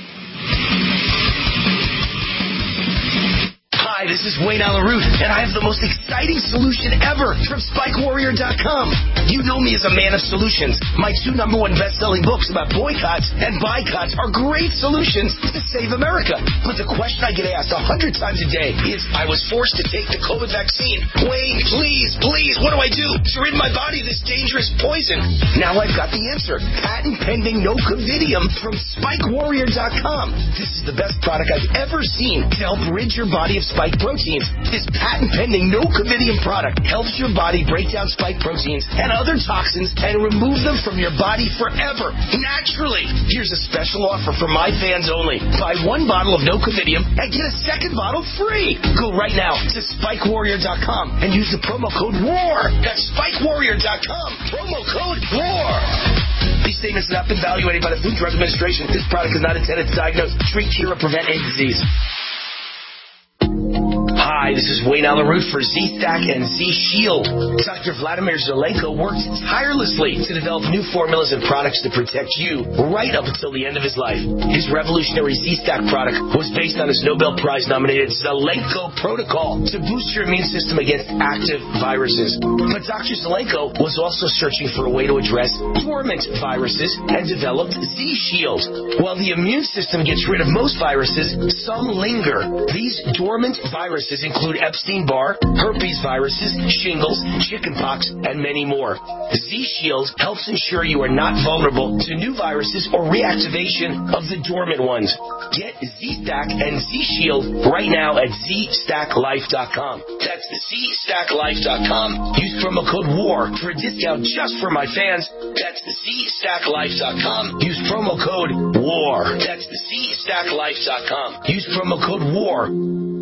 Hi, this is Wayne Allyn Root, and I have the most exciting solution ever from Spike Warrior dot com. You know me as a man of solutions. My two number one best-selling books about boycotts and boycotts are great solutions to save America. But the question I get asked a hundred times a day is, I was forced to take the COVID vaccine. Wayne, please, please, what do I do to rid my body of this dangerous poison? Now I've got the answer. Patent-pending Nocovidium from Spike Warrior dot com. This is the best product I've ever seen to help rid your body of spike proteins. This patent-pending Nocovidium product helps your body break down spike proteins and other toxins and remove them from your body forever, naturally. Here's a special offer for my fans only. Buy one bottle of Nocovidium and get a second bottle free. Go right now to Spike Warrior dot com and use the promo code WAR. That's Spike Warrior dot com. Promo code WAR. These statements have not been evaluated by the Food and Drug Administration. This product is not intended to diagnose, treat, cure, or prevent any disease. Hi, this is Wayne Allyn Root for Z-Stack and Z-Shield. Doctor Vladimir Zelenko worked tirelessly to develop new formulas and products to protect you right up until the end of his life. His revolutionary Z-Stack product was based on his Nobel Prize-nominated Zelenko Protocol to boost your immune system against active viruses. But Doctor Zelenko was also searching for a way to address dormant viruses and developed Z-Shield. While the immune system gets rid of most viruses, some linger. These dormant viruses include Epstein-Barr, herpes viruses, shingles, chickenpox, and many more. Z-Shield helps ensure you are not vulnerable to new viruses or reactivation of the dormant ones. Get Z-Stack and Z-Shield right now at Z Stack Life dot com. That's Z Stack Life dot com. Use promo code WAR for a discount just for my fans. That's Z Stack Life dot com. Use promo code WAR. That's Z Stack Life dot com. Use promo code WAR.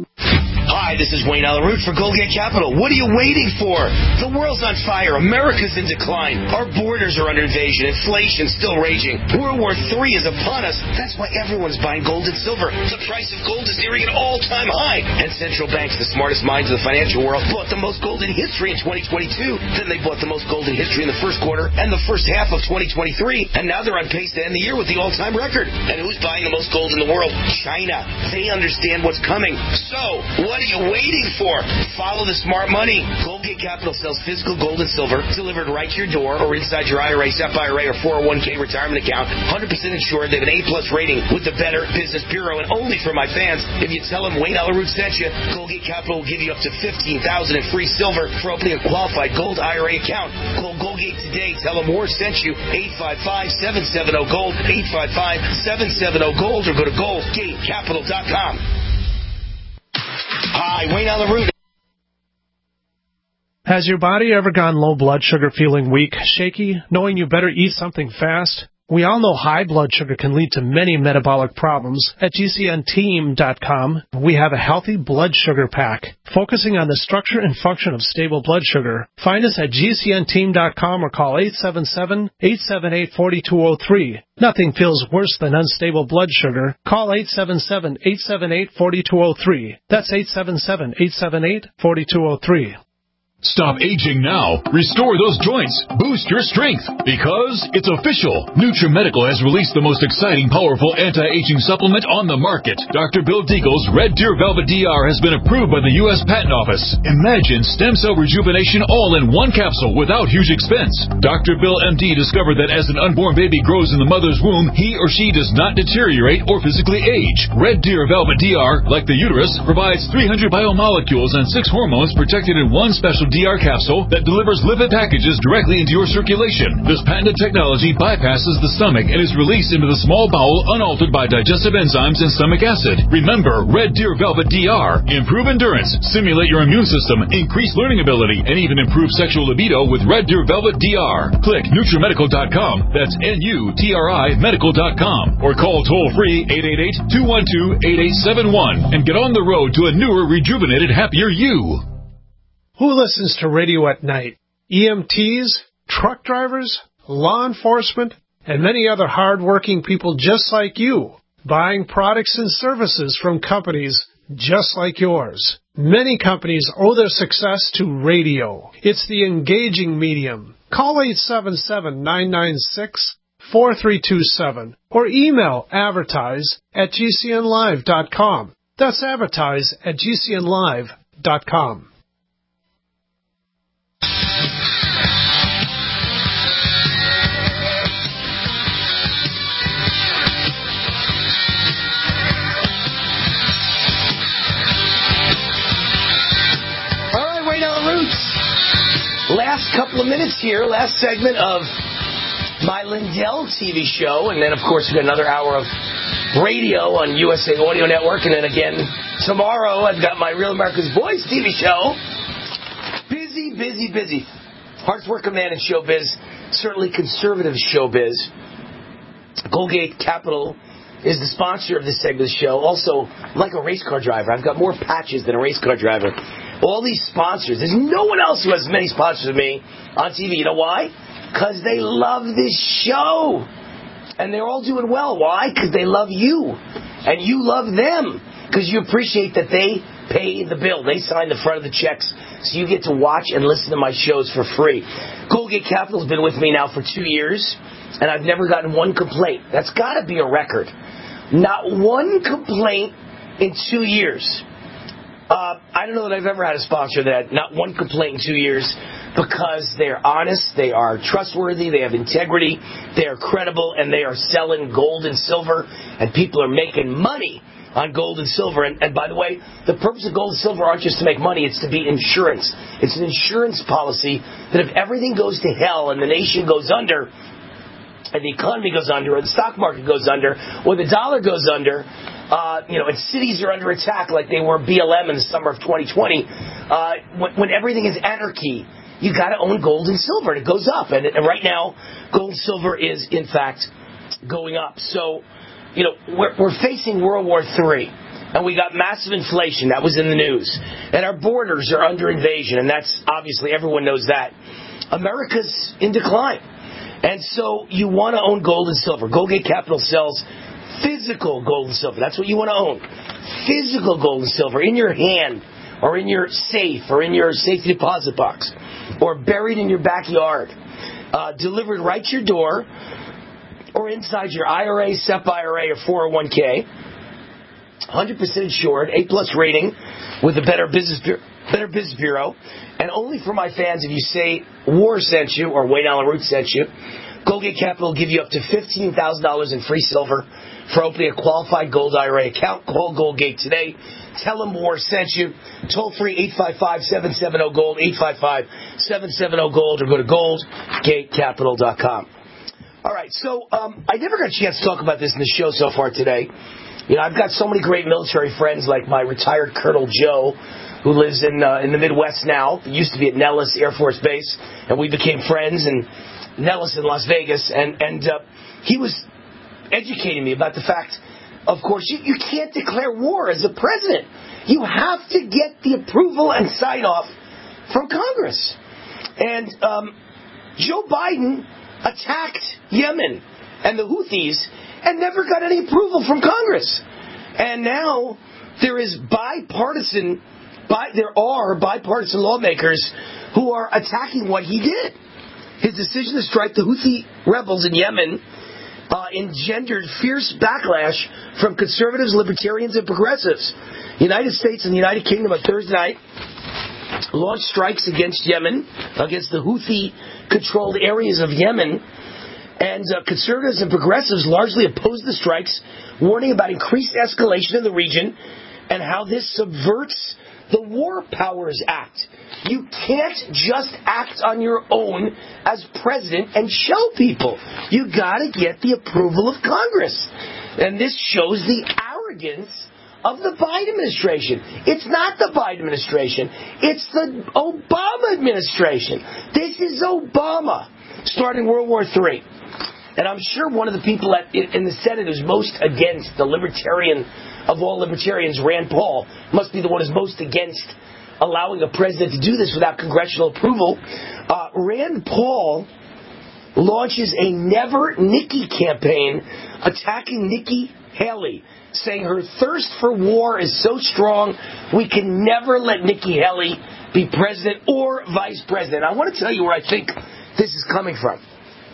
Hi, this is Wayne Allyn Root for Goldgate Capital. What are you waiting for? The world's on fire. America's in decline. Our borders are under invasion. Inflation's still raging. World War Three is upon us. That's why everyone's buying gold and silver. The price of gold is nearing an all-time high. And central banks, the smartest minds of the financial world, bought the most gold in history in twenty twenty-two. Then they bought the most gold in history in the first quarter and the first half of twenty twenty-three. And now they're on pace to end the year with the all-time record. And who's buying the most gold in the world? China. They understand what's coming. So, what are you waiting for? Follow the smart money. Goldgate Capital sells physical gold and silver delivered right to your door or inside your I R A, S E P I R A, or four oh one k retirement account. one hundred percent insured. They have an A-plus rating with the Better Business Bureau. And only for my fans, if you tell them Wayne Allyn Root sent you, Goldgate Capital will give you up to fifteen thousand dollars in free silver for opening a qualified gold I R A account. Call Goldgate today. Tell them Moore sent you. eight five five, seven seven zero, GOLD. eight five five, seven seven zero, GOLD. Or go to goldgate capital dot com. Hi, Wayne Allyn Root. Has your body ever gone low blood sugar, feeling weak, shaky, knowing you better eat something fast? We all know high blood sugar can lead to many metabolic problems. At G C N team dot com, we have a healthy blood sugar pack, focusing on the structure and function of stable blood sugar. Find us at G C N team dot com or call eight seven seven, eight seven eight, four two zero three. Nothing feels worse than unstable blood sugar. Call eight seven seven, eight seven eight, four two zero three. That's eight seven seven, eight seven eight, four two zero three. Stop aging now. Restore those joints. Boost your strength. Because it's official. NutriMedical has released the most exciting, powerful anti-aging supplement on the market. Doctor Bill Deagle's Red Deer Velvet D R has been approved by the U S Patent Office. Imagine stem cell rejuvenation all in one capsule without huge expense. Doctor Bill M D discovered that as an unborn baby grows in the mother's womb, he or she does not deteriorate or physically age. Red Deer Velvet D R, like the uterus, provides three hundred biomolecules and six hormones protected in one special D R capsule that delivers lipid packages directly into your circulation. This patented technology bypasses the stomach and is released into the small bowel unaltered by digestive enzymes and stomach acid. Remember, Red Deer Velvet D R. Improve endurance, stimulate your immune system, increase learning ability, and even improve sexual libido with Red Deer Velvet D R. Click NutriMedical dot com. That's N U T R I medical dot com. Or call toll-free eight eight eight, two one two, eight eight seven one and get on the road to a newer, rejuvenated, happier you. Who listens to radio at night? E M Ts, truck drivers, law enforcement, and many other hard-working people just like you, buying products and services from companies just like yours. Many companies owe their success to radio. It's the engaging medium. Call eight seven seven, nine nine six, four three two seven or email advertise at G C N live dot com. That's advertise at G C N live dot com. Last couple of minutes here, last segment of my Lindell T V show, and then, of course, we got another hour of radio on U S A Audio Network, and then again tomorrow I've got my Real America's Voice T V show. Busy, busy, busy. Hardest working man in showbiz, certainly conservative showbiz. Colgate Capital is the sponsor of this segment of the show. Also, I'm like a race car driver. I've got more patches than a race car driver. All these sponsors. There's no one else who has as many sponsors as me on T V. You know why? Because they love this show. And they're all doing well. Why? Because they love you. And you love them. Because you appreciate that they pay the bill. They sign the front of the checks. So you get to watch and listen to my shows for free. Colgate Capital's been with me now for two years. And I've never gotten one complaint. That's got to be a record. Not one complaint in two years. Uh, I don't know that I've ever had a sponsor that had not one complaint in two years because they're honest, they are trustworthy, they have integrity, they are credible, and they are selling gold and silver, and people are making money on gold and silver. And, and by the way, the purpose of gold and silver aren't just to make money, it's to be insurance. It's an insurance policy that if everything goes to hell and the nation goes under, and the economy goes under, or the stock market goes under, or the dollar goes under, Uh, you know, and cities are under attack like they were B L M in the summer of twenty twenty. Uh, when, when everything is anarchy, you got to own gold and silver, and it goes up. And, and right now, gold and silver is in fact going up. So, you know, we're, we're facing World War Three, and we got massive inflation. That was in the news, and our borders are under invasion, and that's obviously everyone knows that. America's in decline, and so you want to own gold and silver. Colgate Capital sells physical gold and silver. That's what you want to own. Physical gold and silver in your hand or in your safe or in your safety deposit box or buried in your backyard. Uh, delivered right to your door or inside your I R A, S E P I R A, or four oh one k. one hundred percent insured, A-plus rating with the Better Business Bureau. Better Business Bureau. And only for my fans, if you say War sent you or Wayne Allen Root sent you, Colgate Capital will give you up to fifteen thousand dollars in free silver for opening a qualified gold I R A account. Call Colgate today. Tell them War sent you. Toll free eight five five, seven seven zero, GOLD, eight five five, seven seven zero, GOLD, or go to gold gate capital dot com. All right, so um, I never got a chance to talk about this in the show so far today. You know, I've got so many great military friends, like my retired Colonel Joe, who lives in uh, in the Midwest now. He used to be at Nellis Air Force Base, and we became friends. And Nellis in Las Vegas, and and uh, he was educating me about the fact, of course, you, you can't declare war as a president. You have to get the approval and sign-off from Congress. And um, Joe Biden attacked Yemen and the Houthis and never got any approval from Congress. And now there is bipartisan, bi- there are bipartisan lawmakers who are attacking what he did. His decision to strike the Houthi rebels in Yemen uh, engendered fierce backlash from conservatives, libertarians, and progressives. The United States and the United Kingdom on Thursday night launched strikes against Yemen, against the Houthi-controlled areas of Yemen. And uh, conservatives and progressives largely opposed the strikes, warning about increased escalation in the region and how this subverts the War Powers Act. You can't just act on your own as president and show people. You got to get the approval of Congress. And this shows the arrogance of the Biden administration. It's not the Biden administration. It's the Obama administration. This is Obama starting World War Three. And I'm sure one of the people at, in the Senate who's most against, the libertarian of all libertarians, Rand Paul, must be the one who's most against allowing a president to do this without congressional approval. Uh, Rand Paul launches a Never Nikki campaign attacking Nikki Haley, saying her thirst for war is so strong, we can never let Nikki Haley be president or vice president. I want to tell you where I think this is coming from.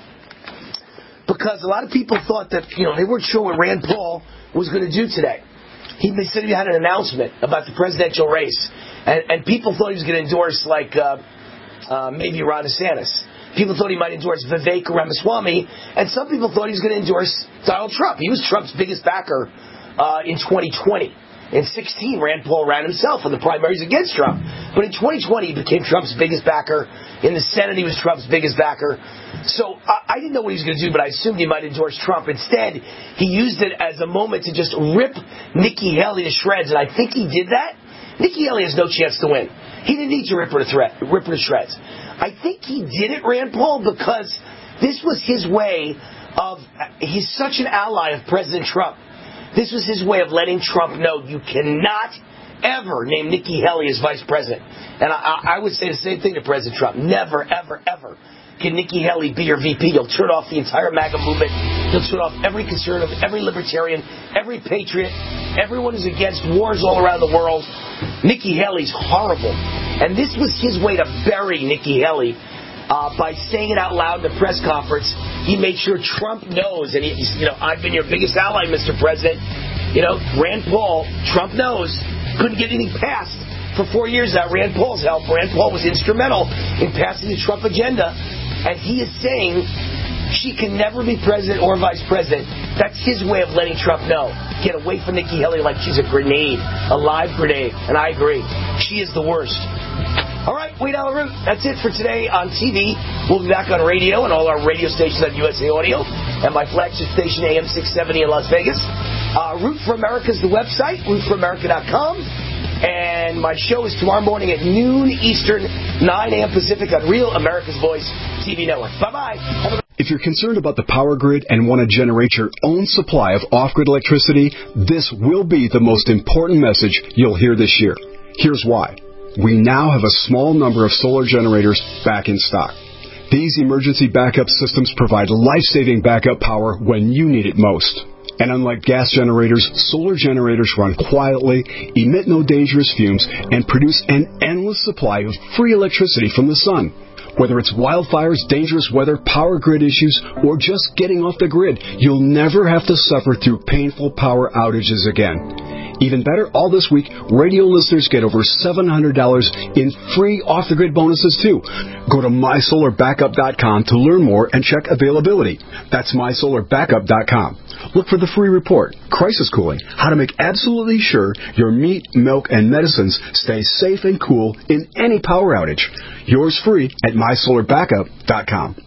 Because a lot of people thought that, you know, they weren't sure what Rand Paul was going to do today. He they said he had an announcement about the presidential race. And, and people thought he was going to endorse, like, uh, uh, maybe Ron DeSantis. People thought he might endorse Vivek Ramaswamy. And some people thought he was going to endorse Donald Trump. He was Trump's biggest backer uh, in twenty twenty. In sixteen, Rand Paul ran himself in the primaries against Trump. But in twenty twenty, he became Trump's biggest backer. In the Senate, he was Trump's biggest backer. So I, I didn't know what he was going to do, but I assumed he might endorse Trump. Instead, he used it as a moment to just rip Nikki Haley to shreds, and I think he did that. Nikki Haley has no chance to win. He didn't need to rip her to, threat, rip her to shreds. I think he did it, Rand Paul, because this was his way of, he's such an ally of President Trump. This was his way of letting Trump know you cannot ever name Nikki Haley as vice president. And I, I would say the same thing to President Trump. Never, ever, ever can Nikki Haley be your V P. You'll turn off the entire MAGA movement. You'll turn off every conservative, every libertarian, every patriot, everyone who's against wars all around the world. Nikki Haley's horrible. And this was his way to bury Nikki Haley. Uh, by saying it out loud in the press conference, he made sure Trump knows, and he, you know, I've been your biggest ally, Mister President. You know, Rand Paul, Trump knows, couldn't get anything passed for four years without Rand Paul's help. Rand Paul was instrumental in passing the Trump agenda, and he is saying she can never be president or vice president. That's his way of letting Trump know. Get away from Nikki Haley like she's a grenade, a live grenade, and I agree. She is the worst. All right, Wade Alaroot, that's it for today on T V. We'll be back on radio and all our radio stations on U S A Audio and my flagship station A M six seventy in Las Vegas. Uh, Root for America is the website, root for america dot com. And my show is tomorrow morning at noon Eastern, nine a.m. Pacific on Real America's Voice T V Network. Bye-bye. If you're concerned about the power grid and want to generate your own supply of off-grid electricity, this will be the most important message you'll hear this year. Here's why. We now have a small number of solar generators back in stock. These emergency backup systems provide life-saving backup power when you need it most. And unlike gas generators, solar generators run quietly, emit no dangerous fumes, and produce an endless supply of free electricity from the sun. Whether it's wildfires, dangerous weather, power grid issues, or just getting off the grid, you'll never have to suffer through painful power outages again. Even better, all this week, radio listeners get over seven hundred dollars in free off-the-grid bonuses, too. Go to my solar backup dot com to learn more and check availability. That's my solar backup dot com. Look for the free report, Crisis Cooling, how to make absolutely sure your meat, milk, and medicines stay safe and cool in any power outage. Yours free at my solar backup dot com.